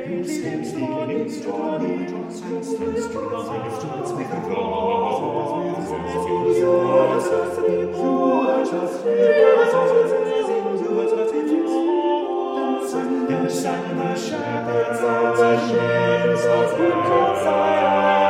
The shepherds of the sheep, so good to